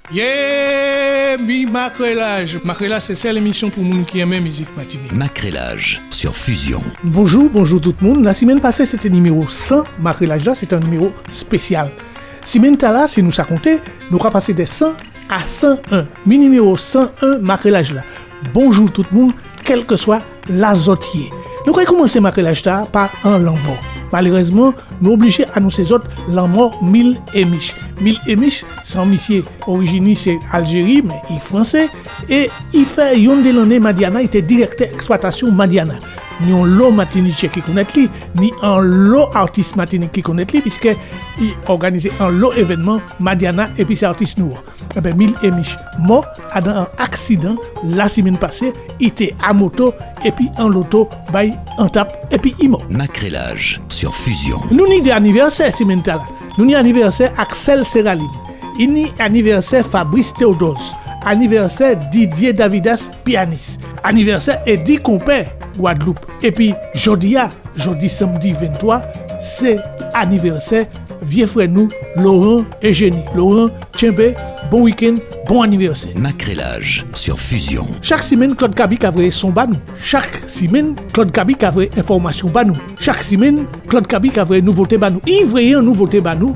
Mi Macrélage. Macrélage, c'est celle l'émission pour moun qui aime musique matinée. Macrélage sur Fusion. Bonjour tout le monde. La semaine passée, c'était numéro 100. Macrélage là, c'est un numéro spécial. Semaine là, si nous ça compter, nous va passer des 100 à 101. Mi numéro 101 Macrélage là. Bonjour tout le monde, quel que soit l'azotier. Nous allons commencer Macrélage là par un langue mort. Malheureusement, nous obligés à nous ces autres langue mort Mille Émiche. Mille Émiche, sans monsieur origine c'est Algérie mais il est français et il fait yon de l'année Madiana, il était directeur exploitation Madiana. Ni un lot Martinique qui connaît lui, ni un lot artiste Martinique qui connaît lui puisque il organisait un lot événement Madiana et puis c'est artiste noir. Eh ben Mille Émiche mort dans un accident la semaine passée, il était à moto et puis en loto by en tape et puis il mort. Macrélage sur Fusion. Nous ni de anniversaire semaine là. Nous ni anniversaire Axel Serraline. Il ni anniversaire Fabrice Théodose. Anniversaire Didier Davidas pianiste. Anniversaire Eddie Compère Guadeloupe. Et puis jeudi samedi 23, c'est anniversaire vieux frère nous Laurent Eugénie. Laurent Tchembe, bon week-end, bon anniversaire. Macrélage sur Fusion. Chaque semaine Claude Kabik a vrai son banou. Chaque semaine Claude Kabik a vrai information banou. Chaque semaine Claude Kabik a vrai nouveauté banou. Il vrai un nouveauté banou.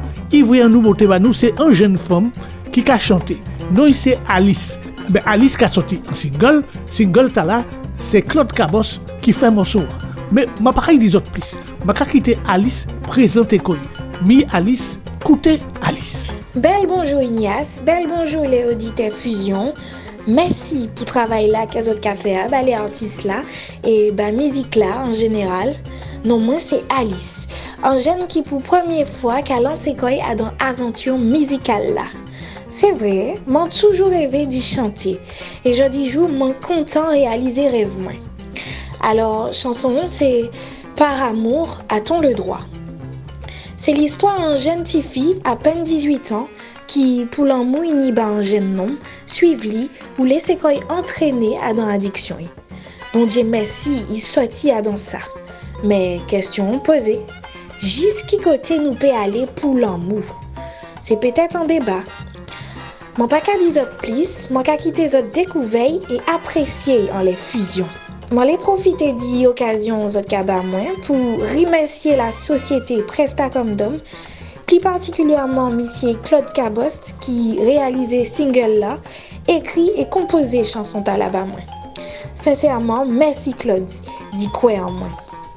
C'est une jeune femme qui a chanté. Non, c'est Alice. Ben Alice qui a sorti un single. Single là, c'est Claude Cabos qui fait morceau. Mais ma pas dire autres plus. Ma ka quitter Alice présenter quoi. Mi Alice, écoutez Alice. Bel bonjour Ignace, bel bonjour les auditeurs Fusion. Merci pour travail là qu'elles ont fait les artistes là et musique là en général. Non moi c'est Alice, un jeune qui pour première fois qu'a lancé quoi dans aventure musicale là. C'est vrai, m'en toujours rêvé d'y chanter et je dis jour m'en content réaliser rêve moi. Alors chanson c'est Par amour a-t-on le droit. C'est l'histoire d'un jeune petite fille à peine 18 ans qui, pour l'amour ni un jeune homme, suive lui ou laisse quoi entraîner à dans l'addiction. Bon Dieu merci, il sortit à dans ça. Mais question posée, jusqu'à côté nous peut aller pour l'amour. C'est peut-être un débat. Mon pas qu'à dire autres plus, mon qu'à quitter autres découvertes et apprécier en les fusions. Moi les profiter d'y occasion aux autres cabas moins pour remercier la société Presta comme d'homme, plus particulièrement monsieur Claude Cabos qui réalisait single là, écrit et composé chanson à la bas moins. Sincèrement, merci Claude, dit quoi en moi.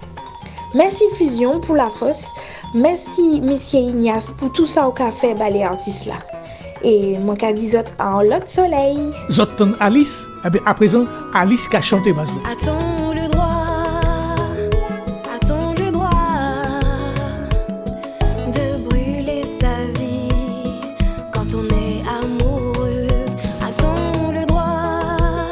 Merci Fusion pour la fosse, merci monsieur Ignace pour tout ça au café les artistes là. Et mon cas dit en l'autre soleil. Zoton Alice, à présent, Alice qui a chanté Bazou. A-t-on le droit de brûler sa vie quand on est amoureuse? A-t-on le droit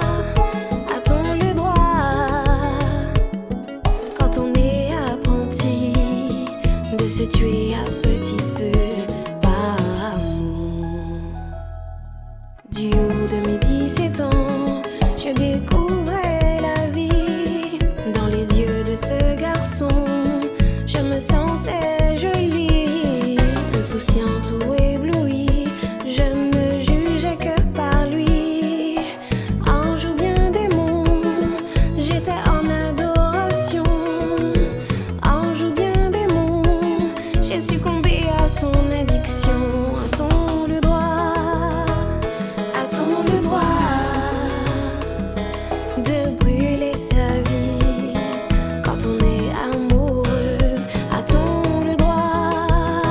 quand on est apprenti de se tuer à petit feu? Du haut de mes 17 ans, je découvrais la vie. Dans les yeux de ce garçon, je me sentais jolie. Insouciante ou éblouie, je ne jugeais que par lui. Ange ou bien démon, j'étais en adoration. Ange ou bien démon, j'ai succombé à son addiction. A-t-on le droit de brûler sa vie quand on est amoureuse? A-t-on le droit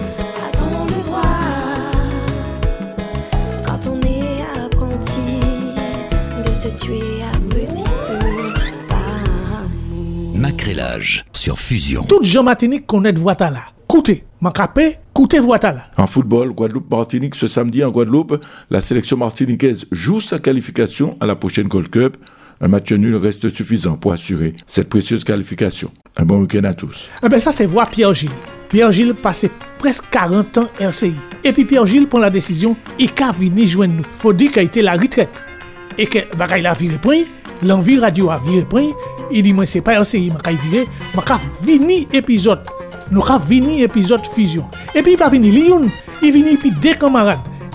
quand on est apprenti de se tuer à petit feu par amour? Macrélage sur Fusion. Toutes gens Martinique connaissent Voitala. Écoutez, écoutez Voitala. En football, Guadeloupe-Martinique, ce samedi en Guadeloupe, la sélection martiniquaise joue sa qualification à la prochaine Gold Cup. Un match nul reste suffisant pour assurer cette précieuse qualification. Un bon week-end à tous. Ça c'est voir Pierre-Gilles. Pierre-Gilles passait presque 40 ans RCI. Et puis Pierre-Gilles prend la décision, il a venu joindre nous. Faut dire qu'il a été la retraite. Et que il a viré point, l'envie radio a viré point, il dit moi c'est pas RCI, il a viré, il a venu épisode. Nous avons venu épisode fusion. Et puis il va venir Lyon, il vient puis deux camarades.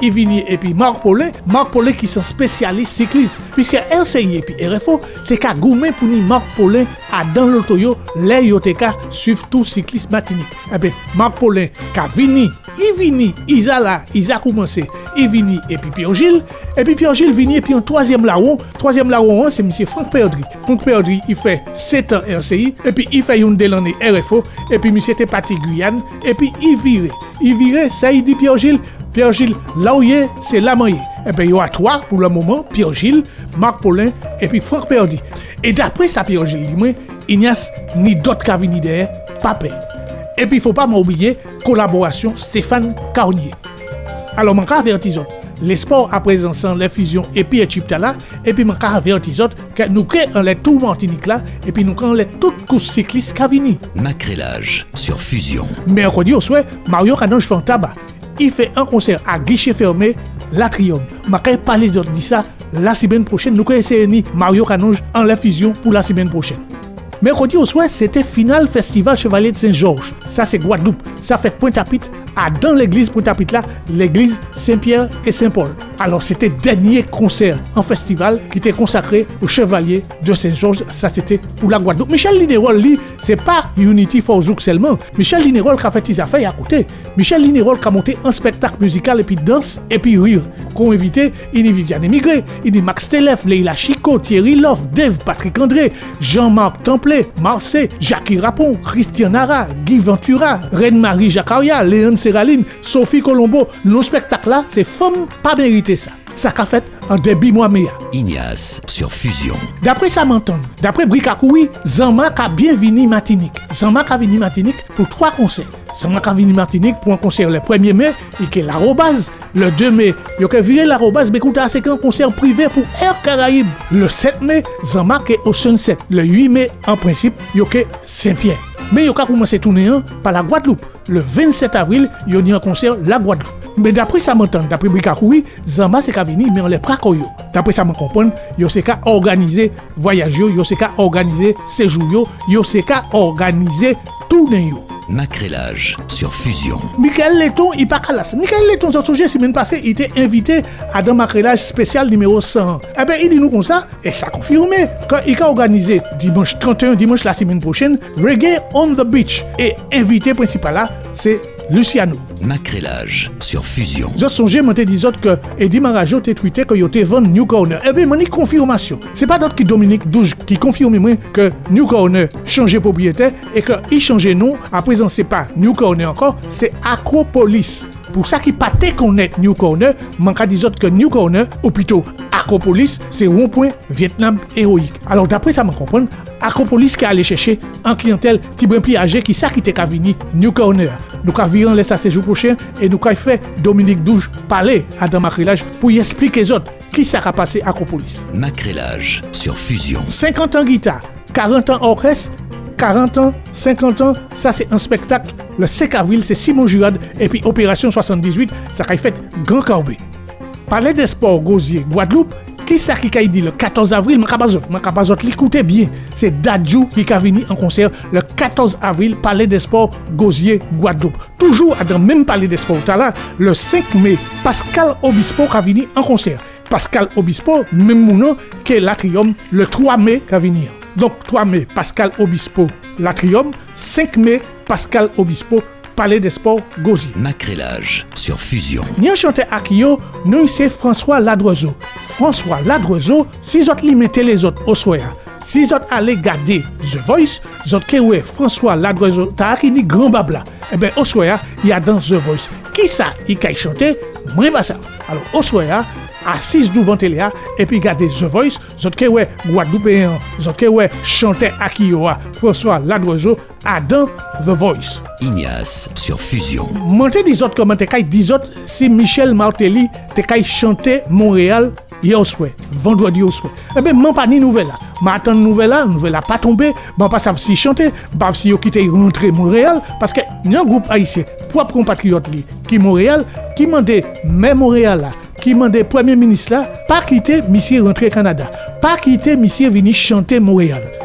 Ivini et puis Marc Paulin qui sont spécialistes cyclistes. Puisque RCI et puis RFO, c'est qu'à goumer pour ni Marc Paulin à dans l'auto yo, les yoteka suivent tout cycliste Martinique. Eh bien, Marc Paulin, qu'a vini, Ivini, Isala, Isa commencé, Ivini et puis Pierre Gilles vini et puis en troisième larron, c'est monsieur Franck Perdry. Franck Perdry, il fait 7 ans RCI et puis il fait une de l'année RFO et puis monsieur était parti Guyane et puis il virait, ça il dit Pierre Gilles, là où il est, c'est là où il est. Et bien, il y a 3 pour le moment, Pierre Gilles, Marc Paulin et puis Franck Perdry. Et d'après ça, Pierre Gilles, il n'y a ni d'autres qui viennent derrière, pas peur. Et puis, il ne faut pas m'oublier, collaboration Stéphane Carnier. Alors, je avertis les sports à présent sans les fusions et puis Égypte là, et puis je avertis que nous créons les tout Martinique là, et puis nous créons les toutes courses cyclistes qui viennent. Macrélage sur Fusion. Mercredi au soir, Mario Canonge fait un tabac. Il fait un concert à guichet fermé, l'Atrium. Je vais parler de ça la semaine prochaine. Nous allons essayer Mario Canonge en la fusion pour la semaine prochaine. Mercredi au soir, c'était final festival Chevalier de Saint-Georges. Ça, c'est Guadeloupe. Ça fait Pointe-à-Pitre. Dans l'église Pointe-à-Pitre là, l'église Saint-Pierre et Saint-Paul. Alors, c'était le dernier concert en festival qui était consacré au Chevalier de Saint-Georges. Ça, c'était pour la Guadeloupe. Michel Linerol, lui, c'est pas Unity for Zouk seulement. Michel Linerol qui a fait des affaires à côté. Michel Linerol qui a monté un spectacle musical et puis danse et puis rire. Qu'on invité, il y a Viviane Émigré, il y a Max Telef, Leila Chico, Thierry Love, Dave, Patrick André, Jean-Marc Templé, Marseille, Jackie Rapon, Christian Nara, Guy Ventura, Reine-Marie Jacaria, Léon Séraline, Sophie Colombo. Le spectacle là, c'est femme pas mérité ça. Ça qu'a fait en début mois mai. Ignace sur Fusion. D'après ça m'entend, d'après Bricacoui, Zanmak a bien venu Martinique. Zanmak a venu Martinique pour 3 concerts. Zanmak a venu Martinique pour un concert le 1er mai, et qui est l'Arobase. Le 2 mai, il y a viré l'Arobase, mais écoutez, c'est un concert privé pour Air Caraïbes. Le 7 mai, Zanmak est au Sunset. Le 8 mai, en principe, il y a Saint-Pierre. Mais il y a commencé à tourner par la Guadeloupe. Le 27 avril, il y a un concert la Guadeloupe. Mais d'après ça m'entend, d'après Bricacoui, Zamba c'est qu'à venir, mais on les prakoyo. D'après ça me comprend, yo c'est qu'à organiser voyage, yo c'est qu'à organiser séjour, yo c'est qu'à organiser tournée. Macrélage sur Fusion. Michael Letton, il pas calas. Michael Letton, ce sujet, semaine passée, il était invité à un macrélage spécial numéro 100. Eh bien, il dit nous comme ça, et ça confirmé. Quand il a organisé dimanche 31, dimanche la semaine prochaine, Reggae on the Beach. Et invité principal là, c'est Luciano. Macrélage sur Fusion. Vous autres songez, moi te dis que Eddie Marajo te tweeté que yo te vend New Corner. Eh bien, moi ni confirmation. C'est pas d'autre qui Dominique Douge qui confirme moi que New Corner changeait propriétaire et que il changeait nom. À présent, c'est pas New Corner encore, c'est Acropolis. Pour ça qui pas te connaître New Corner, manque des autres que New Corner, ou plutôt Acropolis, c'est rond-point Vietnam héroïque. Alors d'après ça, me comprendre, Acropolis qui allait chercher en clientèle Tibrin Piaget qui ça qui était qu'à venir New Corner. Nous avons viré les séjour prochain et nous avons fait Dominique Douge parler à dans Macrélage pour y expliquer aux autres qui ça a passé à Acropolis. Macrélage sur Fusion. 50 ans guitare, 40 ans orchestre, 40 ans, 50 ans, ça c'est un spectacle. Le 5 avril, c'est Simon Jurad et puis Opération 78, ça a fait Grand Corbet. Palais des Sports Gosier, Guadeloupe, qui ça qui a dit le 14 avril, Macabazot, l'écoutez bien, c'est Dadjou qui a venu en concert le 14 avril, Palais des Sports Gosier, Guadeloupe. Toujours dans le même Palais des Sports, là, le 5 mai, Pascal Obispo qui a venu en concert. Pascal Obispo, même mon que l'Atrium, le 3 mai qui a venu. Donc 3 mai, Pascal Obispo, l'Atrium, 5 mai, Pascal Obispo, Palais des Sports Gosier. Macrélage sur Fusion. Nous chanté à Kyo, nous c'est François Ladrezeau. François Ladrezeau, si vous li mettez les autres au soir, si vous allez garder The Voice, vous allez ouais François Ladrezeau, t'as qui dit grand babla. Eh bien au soir, il y a dans The Voice. Qui ça il a chanté? Moi pas ça. Alors au soir, assise devant télé et puis garder The Voice, vous allez ouais Guadeloupéen, vous allez ouais chanter à Kyo, François Ladrezeau à dans The Voice. Ignace sur Fusion. Montez des autres comment t'es des autres si Michel Martelly t'es chanter Montréal hier au soir, vendredi au soir. Eh ben m'en pas ni nouvelle là. M'attend nouvelle là pas tombé, m'en pas savent si chanter, pas si yo quitter rentrer Montréal parce que y a un groupe haïtien propre compatriote li qui Montréal qui mandait même Montréal là qui mandait premier ministre là pas quitter monsieur rentrer Canada, pas quitter monsieur venir chanter Montréal.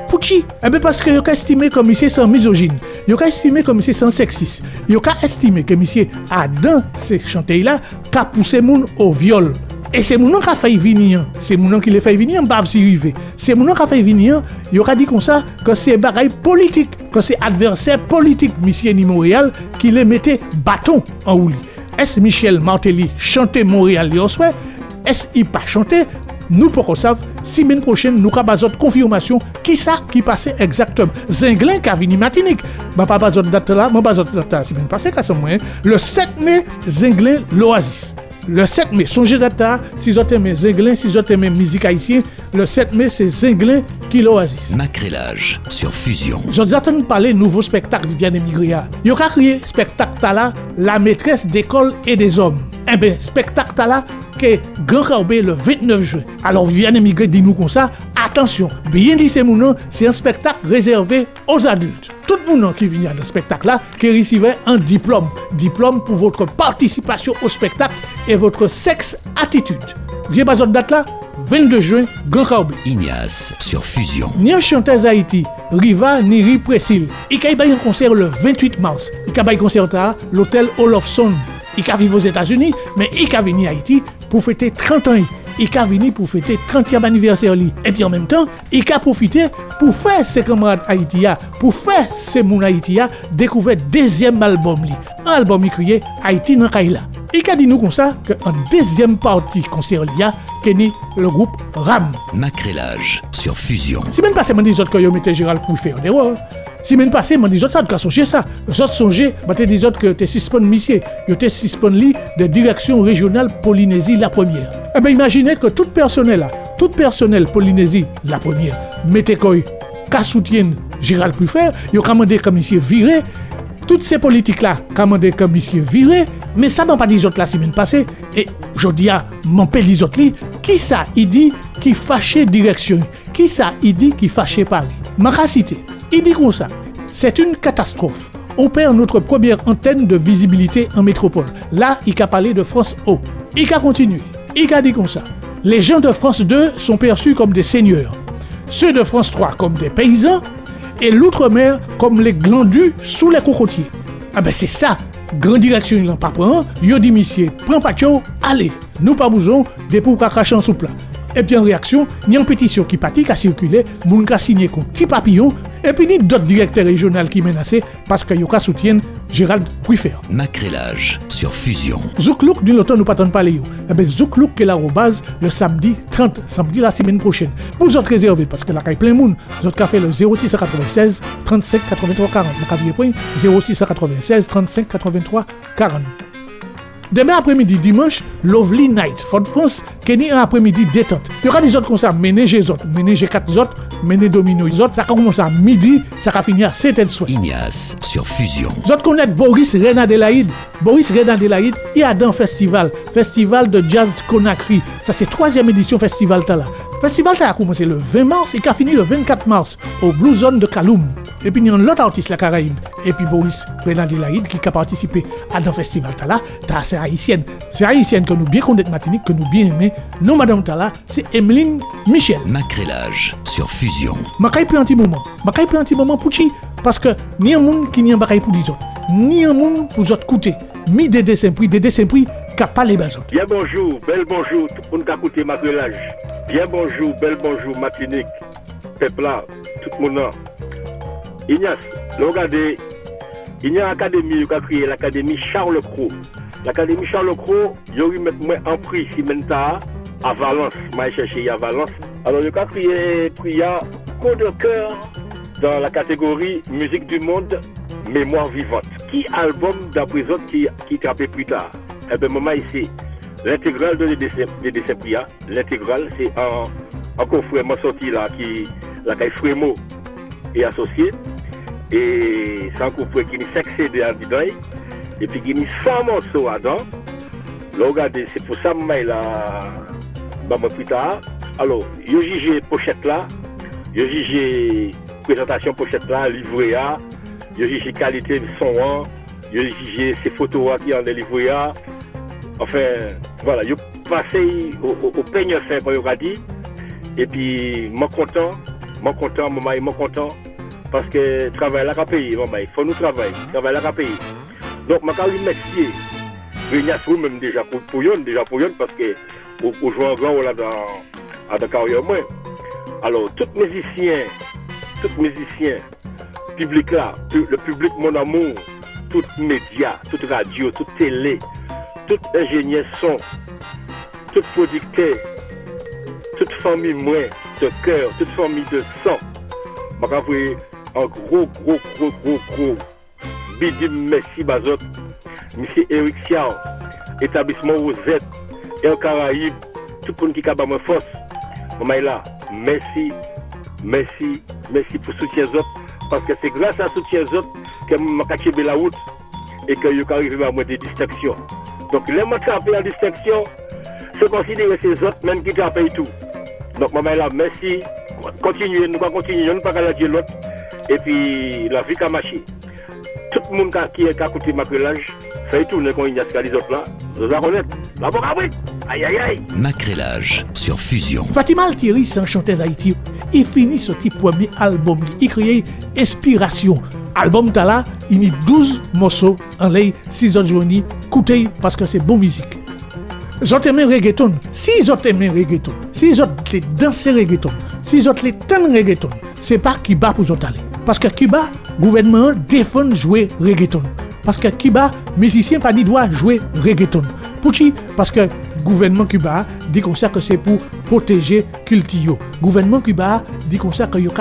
Pouchi, parce que yo ka estimé comme monsieur sans misogyne, yo ka estimé comme monsieur sans sexiste, yo ka estimé que monsieur a dans ces chanter là qu'a poussé moun au viol. Et c'est moun qui a fait venir, c'est moun qui le fait venir, m'pa si rivé. C'est moun qui a fait venir, yo ka dit comme ça que c'est bagaille politique, que c'est adversaire politique monsieur ni Montréal qui le mettait bâton en roue. Est-ce Michel Martelly chanter Montréal yo souhait? Est-ce il pas chanter? Nous pour qu'on sache, semaine prochaine nous avons besoin de confirmation qui ça qui passait exactement. Zinglin qui a venu Martinique. Je pas besoin de date là, je pas besoin de date là. Semaine passée qu'à ce moyen, le 7 mai Zinglin l'Oasis. Le 7 mai, songez date si vous aimez Zinglin, si vous aimez musique haïtienne, le 7 mai c'est Zinglin qui l'Oasis. Macrélage sur Fusion. J'en ai parler nouveau spectacle Viviane Emigria. Yo ka créé spectacle là, la maîtresse d'école et des hommes. Eh bien, spectacle là que Grand Carbet le 29 juin. Alors Viviane Emigria dit nous comme ça, attention, bien dit c'est mon nom, c'est un spectacle réservé aux adultes. Tout le monde qui vient dans ce spectacle-là, qui recevait un diplôme. Diplôme pour votre participation au spectacle et votre sexe-attitude. Vous avez besoin de date là? 22 juin, Grand Carbet. Ignace sur Fusion. Ni un chanteuse Haïti, Riva Niri Presil. Il a eu un concert le 28 mars. Il a eu un concert à l'hôtel Olofsson. Il a vécu aux États-Unis, mais il a venu à Haïti pour fêter 30 ans. Il a venu pour fêter 30e anniversaire. Et puis en même temps, il a profité pour faire ses camarades haïtiens, pour faire ses moun haïtiens découvrir deuxième album. Un album écrit Haïti dans Kaila. Il a dit nous comme ça qu'en deuxième partie concert que ni le groupe RAM. Macrélage sur Fusion. Si même passé, je dis que vous mettez Gérald pour faire des erreurs. Si même passé, je dis que ça doit songer ça. Les autres songez, je dis que tu suspends monsieur, tu suspends lui de direction régionale Polynésie la première. Eh bien, imaginez que tout personnel Polynésie la première, mettez quoi, qu'à soutienne Gérald pour faire, il a commandé comme monsieur viré. Toutes ces politiques-là, commandé comme monsieur viré, mais ça m'a pas dit les autres la semaine passée. Et je dis à mon père les autres, qui ça il dit qui fâchait direction, qui ça il dit qui fâchait Paris. Ma cité, il dit comme ça, c'est une catastrophe. On perd notre première antenne de visibilité en métropole. Là, il a parlé de France O. Il a continué. Il a dit comme ça, les gens de France 2 sont perçus comme des seigneurs, ceux de France 3 comme des paysans, et l'outre-mer comme les glandus sous les cocotiers. Ah ben c'est ça, grande direction il n'en pas prend, yo dit monsieur, prends pas tchou, allez, nous pas besoin des pour cracher en soupe là. Et puis en réaction, il y a une pétition qui partit, qui a circulé, moun ka signé comme petit papillon, et puis ni d'autres directeurs régionaux qui menacent parce que yo ka soutiennent Gérald Prufer. Macrélage sur Fusion. Zouklouk d'une automne nous pas tant parler yo. Eh ben Zouklouk qui est l'arrobase le samedi 30, samedi la semaine prochaine. Pour vous autres réservés parce que la caille plein monde, vous autres ka fait le 0696 35 83 40. Mon cavier point 0696 35 83 40. Demain après-midi, dimanche, Lovely Night, Fort-France, Kenny un après-midi détente. Il y aura des autres comme ça, ménager les autres, ménager 4 autres, mener domino les autres, ça commence à midi, ça va finir à 7h soir. Ignace sur Fusion. Vous autres connaissez Boris Renadelaïde. Boris Renadelaïde, il y a dans festival de jazz Conakry. Ça c'est 3e édition festival Tala. Festival Tala a commencé le 20 mars et qui a fini le 24 mars au Blue Zone de Kaloum. Et puis il y a un autre artiste la Caraïbe. Et puis Boris Renadelaïde qui a participé à dans festival Tala. C'est haïtienne. C'est haïtienne que nous bien connaissons Martinique, que nous bien aimons. Non, Madame Tala, c'est Emeline Michel. Macrélage sur Fusion. Je vais prendre un petit moment pour qui? Parce que ni un monde qui n'y a pas pour les autres, ni un monde pour les autres écouter. Mi Dédé Saint-Prix qui a pas les bazos. Bien bonjour, bel bonjour, tout le monde qui a écouté Macrélage. Bien bonjour, bel bonjour, Martinique, peuple là, tout le monde. Ignace, regardez, il y a une académie qui a créé l'académie Charles Cros. L'académie Charles Cros, il y a eu moi en prix Cimenta à Valence. Je cherché à Valence. Alors, il a créé coup de cœur dans la catégorie musique du monde, mémoire vivante. Qui album d'après autres qui trappait plus tard? Eh bien, maman ici, l'intégrale de Dédé Saint-Prix, l'intégrale, c'est un coffret sorti là, qui la taille Frémo est associé. Et c'est un coffret qui est 5 CD en dedans. Et puis il y a 100 morceaux dedans. Là, regardez, c'est pour ça que je plus tard. Alors, je juge pochette là, je juge présentation pochette là, livret là, je juge qualité de son, je juge ces photos qui ont des livrets là. Enfin, voilà, je passe au peigne fin, comme on a dit. Et puis, je suis content Moi content, maman est content parce que travail là qu'a payé, maman, il faut nous travailler, travail là qu'a payé. Donc je vais remercier Ignace même déjà pour yon parce que au jouer un grand rôle dans la carrière moi. Alors tous musiciens, public là, le public mon amour, tout média, toute radio, toute télé, tout ingénieur son, tout producteur, toute famille moi de cœur, toute famille de sang. Je vais envoyer un gros bidim merci Bazot, monsieur Eric Siao, établissement Rosette, et en Caraïbes, tout le monde qui a ma force. Maman là, merci pour soutien autres parce que c'est grâce à soutien autres que je caché la route et que je arrive à moi des distinctions. Donc les gens qui ont la distinction, c'est considérer ces autres même qui ont payé tout. Donc maman là, merci. Continuez, nous allons continuer, nous ne pas la dire l'autre. Et puis la vie qui a marché. Tout le monde qui a écouté Macrélage, ça y tourne quand il y a les autres là. Vous allez connaître. La boca oui. Aïe aïe aïe. Macrélage sur Fusion. Fatima Altieri, c'est un chanteuse Haïti. Il finit ce petit premier album. Il crée Inspiration. Album Tala, il y a 12 morceaux en l'air, 6 autres journées. Écoutez parce que c'est bonne musique. J'aime reggaeton. Si j'aime reggaeton, si j'aime danser reggaeton, si j'aime ten reggaeton, c'est pas Kiba pour j'aller. Parce que Kiba, gouvernement défend jouer reggaeton. Parce que Kiba, musicien pas ni doit jouer reggaeton. Pourquoi? Parce que gouvernement Cuba dit comme ça que c'est pour protéger culture. Gouvernement Cuba dit comme ça que y a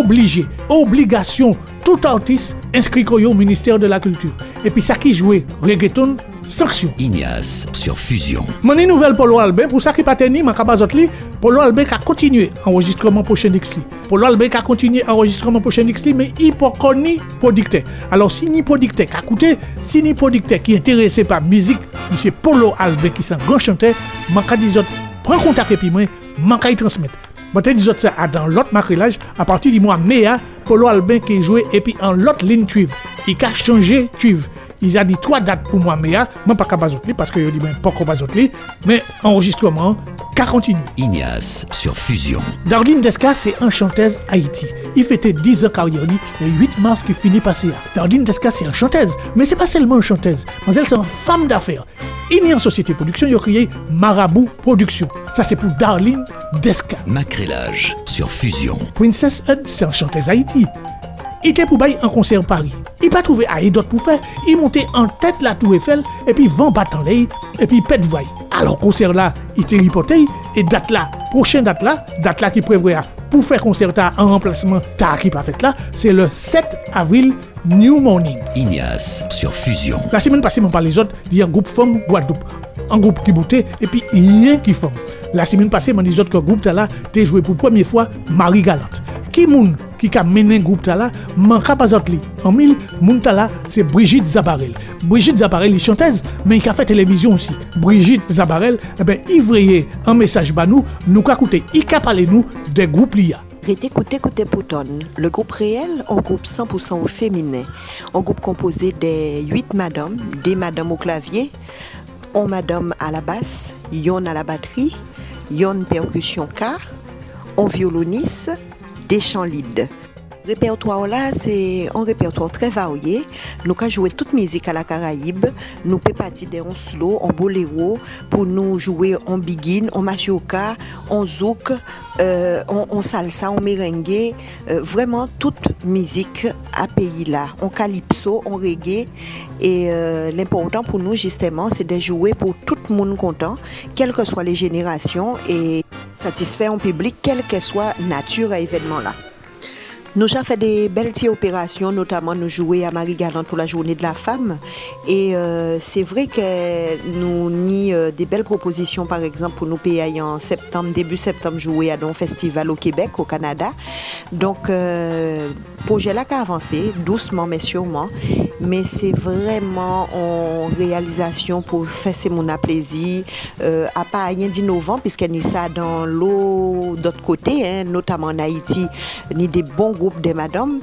obligation tout artiste inscrit au ministère de la culture. Et puis ça qui jouait reggaeton sanction. Ignace sur Fusion. Mon nouvelle Polo Albin pour ça qui pas tenu Makabazotli, Polo Albin a continué enregistrement prochain Dixli. Polo Albin a continué enregistrement prochain Dixli mais il pas connu producteur. Alors si ni producteur qui a coûté, si ni producteur qui est intéressé par musique, monsieur Polo Albin qui est un grand chanteur, manka dit prend contact et puis moi manka y transmettre. Bon te dit ça dans l'autre Macrélage à partir du mois mai Polo Albin qui joué et puis en l'autre ligne cuivre. Il a changé cuivre. Il a dit 3 dates pour moi, mais moi pas Kabazotli parce que je dis pas Kabazotli, mais enregistrement qu'a continué. Ignace sur Fusion. Darlene Desca, c'est une chanteuse Haïti. Il fêtait 10 ans carrière le 8 mars qui finit passé. Darlene Desca, c'est une chanteuse, mais c'est pas seulement une chanteuse, mais elle c'est une femme d'affaires. Il y a une société de production, il a créé Marabout Production. Ça c'est pour Darlene Desca. Macrélage sur Fusion. Princess Hud, c'est une chanteuse Haïti. Il était pour bailler un concert en Paris. Il pas trouvé à d'autres pour faire. Il montait en tête la Tour Eiffel et puis vent battant l'œil et puis pète voix. Alors concert là, il était reporté et date là, prochaine date là qui prévoit pour faire concert en remplacement ta qui pas fait là, c'est le 7 avril New Morning. Ignace sur Fusion. La semaine passée, on parle les autres, il y a un groupe femme Guadeloupe. Un groupe qui boutait et puis rien qui femme. La semaine passée, on dit que le groupe là, t'es joué pour la première fois Marie Galante. Qui a mené le groupe là, manque pas autre li. En 1000, moun là, c'est Brigitte Zabarel. Brigitte Zabarel est chanteuse, mais il a fait télévision aussi. Brigitte Zabarel, il voyait un message ba nous qu'a écouté, il a parlé nous des groupes liya. Écoutez Pouton, le groupe réel, un groupe 100% féminin, un groupe composé de 8 madames, des madames au clavier, 1 madame à la basse, yon à la batterie, yon percussion K, 1 violoniste, des chants lead. Le répertoire là, c'est un répertoire très varié. Nous avons joué toute musique à la Caraïbe. Nous pouvons partir en slow, en boléro, pour nous jouer en biguine, en machioca, en zouk, en salsa, en merengue. Vraiment toute musique à pays là. En calypso, en reggae. Et l'important pour nous justement, c'est de jouer pour tout le monde content, quelles que soient les générations, et satisfaire en public, quelle que soit la nature à l'événement là. Nous avons fait des belles opérations, notamment nous jouer à Marie Galante pour la journée de la femme. Et c'est vrai que nous avons des belles propositions, par exemple, pour nous payer en septembre, début septembre, jouer à un festival au Québec, au Canada. Donc, le projet là qui a avancé, doucement mais sûrement. Mais c'est vraiment en réalisation pour faire ce mon plaisir. À pas rien d'innovant, puisqu'il y a ça dans l'eau d'autre côté, notamment en Haïti, ni des bons groupes des madames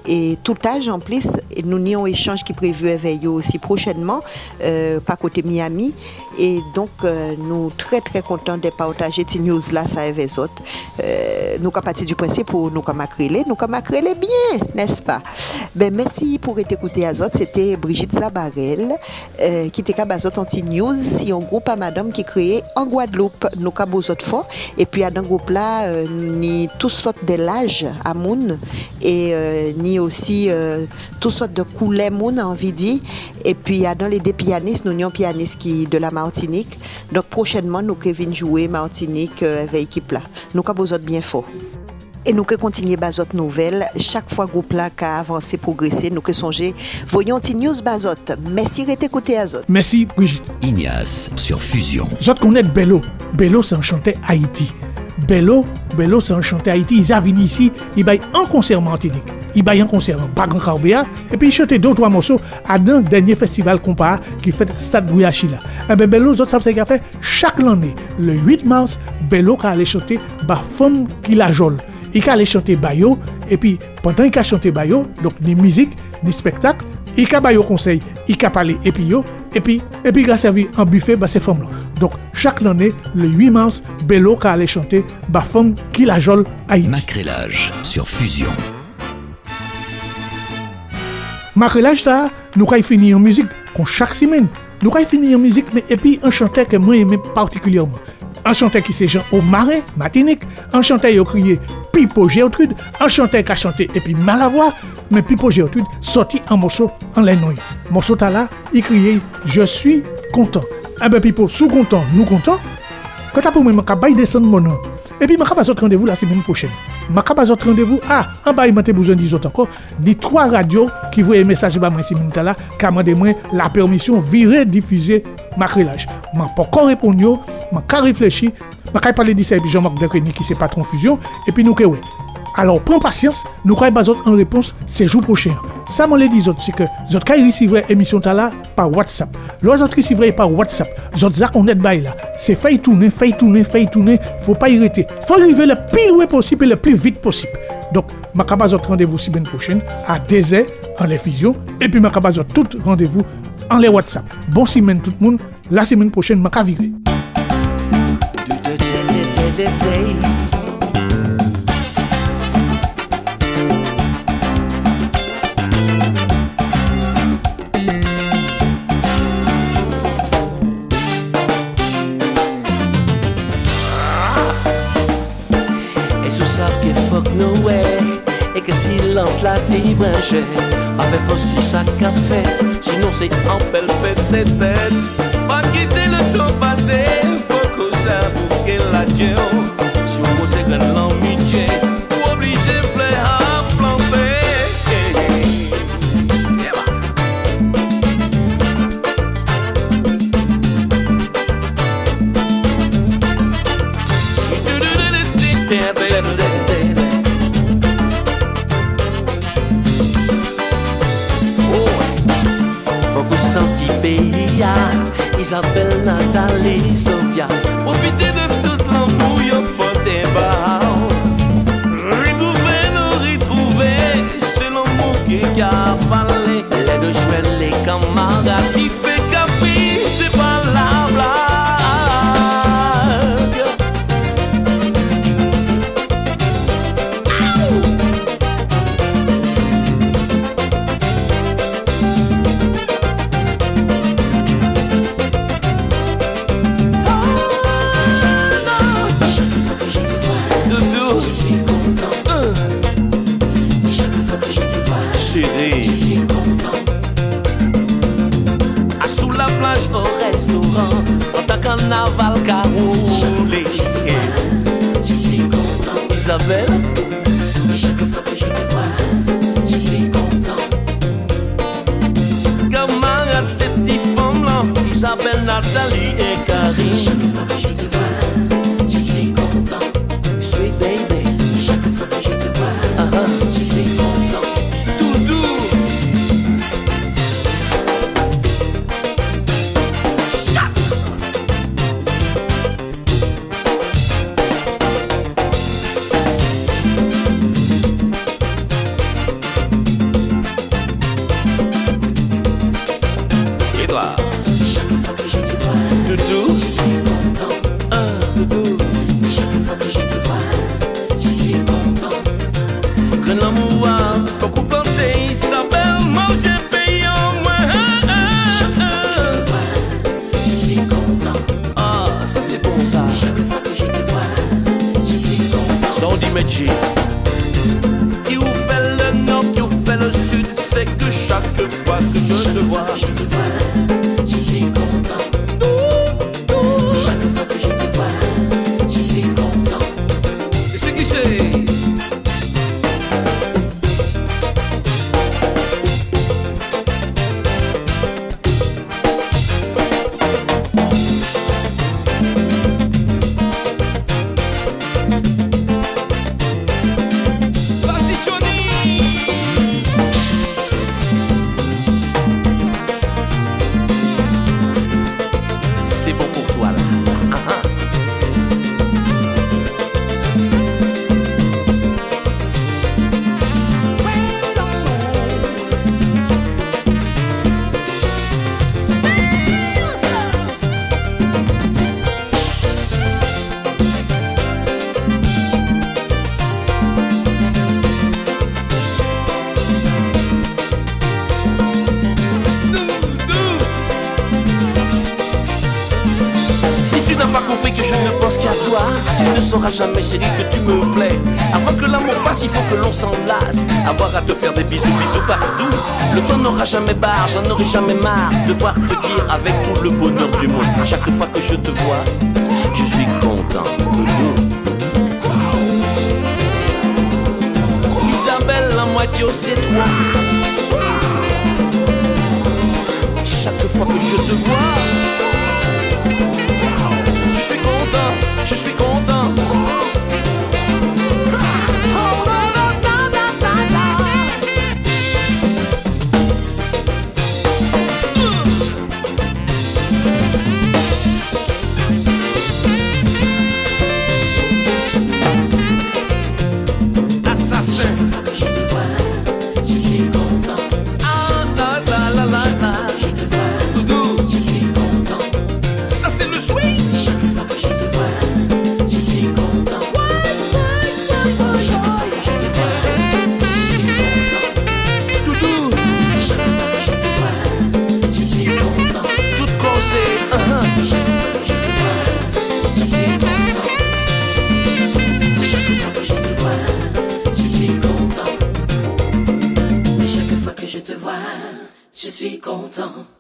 et tout âge en plus. Et nous avons un échange qui est prévu avec eux aussi prochainement, par côté Miami. Et donc, nous très très contents de partager ces news là ça avec les autres. Nous sommes partis du principe pour nous comme acrélés bien, n'est-ce pas? Ben merci pour écouter à autres. C'était Brigitte Zabarel qui était capable à autres news si un groupe à madame qui créé en Guadeloupe nous sommes aux autres fois et puis à dans groupe là ni toutes sortes de l'âge à moun et ni aussi toutes sortes de couleurs moun envie dit et puis à dans les deux pianistes nous avons pianiste qui de la Martinique donc prochainement nous Kevin jouer Martinique avec l'équipe là nous sommes aux autres bien fort. Et nous que continuer bazot nouvelles chaque fois groupe là qu'a avancé progresser nous que songer voyons ti news bazot merci d'écouter azot merci Brigitte. Ignace sur Fusion. Zot connaître Bello c'est enchanté Haïti. Bello c'est enchanté Haïti, ils arrivent ici, ils baillent un concert Martinique. Ils baillent un concert pas grand Carbéa et puis ils chantent 2 ou 3 morceaux à un dernier festival compas qui fait Stade Bouyachi là. Et ben Bello zot ça fait fait chaque année le 8 mars Bello qui allait chanter ba femme qui la jole. Il allait chanter bayo et puis pendant qu'il a chanté bayo donc ni musique ni spectacle il a bayo conseil il a parlé et puis il a servi un buffet bah ces femmes là donc chaque année le 8 mars Bello qui allait chanter ba femme qui la jole Haïti. Macrélage sur Fusion. Macrélage là nous quand fini en musique comme chaque semaine nous quand fini en musique mais et puis un chanteur que moi aime particulièrement un chanteur qui c'est Jean au Marais Martinique un chanteur qui a crié Pipo Géotrude un chanteur qui a chanté et puis Malavoie mais Pipo Géotrude sorti un morceau en l'ainouille morceau là il criait je suis content eh ben Pipo sous content nous content quand t'as pour moi m'a bail descendre mon nom et puis m'a pas autre rendez-vous la semaine prochaine m'a pas autre rendez-vous en bas il m'a besoin des autres encore des 3 radios qui voient message ba moi semaine là qu'a demandé moi la permission virer diffuser Macrélage m'a pas encore répondu m'a pas réfléchi m'a pas parler d'ici et puis Jean-Marc Decreny qui c'est patron Fusion et puis nous que ouais alors prends patience nous croyons pas autres en réponse c'est jour prochain ça m'en les dit autres c'est que autres quand recevrait émission là par WhatsApp les autres recevrait par WhatsApp autres ça qu'on est bail là c'est fait tourner faut pas y arrêter faut arriver le plus loin possible et le plus vite possible donc ma capable autres rendez-vous semaine prochaine à 2h en les Fusion et puis ma capable tout rendez-vous en les WhatsApp bon semaine tout le monde la semaine prochaine ma virer et que silence la débranché avec aussi sa café sinon c'est en belle tête pas quitter le temps passé faut que ça bouquet la dieu sur moi c'est grand l'amitié ou obligé fleur à planter Isabelle, Nathalie, Sophia, profitez de tout l'amour y'a porté bas. Retrouver, c'est l'amour qui a parlé. Les deux chouettes, les camarades qui fait café, c'est pas la blague. Carnaval caroulé. Je suis content. Isabelle. Chaque fois que je te vois, je suis content. Camarade, cette petite femme-là, Isabelle, Nathalie et Karine. Chaque fois que je te vois, je suis content. Sweet baby. Chaque fois que je te vois, je suis content. Tout doux. Fidji. Qui vous fait le nord, qui vous fait le sud, c'est que chaque fois que je te vois, je suis content. Chaque fois que je te vois, je suis content. Et c'est qui c'est? Jamais chérie que tu me plais. Avant que l'amour passe, il faut que l'on s'enlace. Avoir à te faire des bisous, bisous partout. Le temps n'aura jamais barre, j'en aurai jamais marre. Devoir te dire avec tout le bonheur du monde. Chaque fois que je te vois, je suis content. Isabelle, la moitié c'est toi. Chaque fois que je te vois, je suis content. Je suis content. Assassin. Chaque fois que je te vois, je suis content. Ah la la la la. Chaque fois que je te vois, Doudou, je suis content. Ça c'est le swing. Chaque fois que je te vois, je suis content. Chaque fois que je te vois, je suis content. Doudou, chaque fois que je te vois, je suis content. toute causée. Chaque fois que je te vois, je suis content. Chaque fois que je te vois, je suis content. Mais chaque fois que je te vois, je suis content.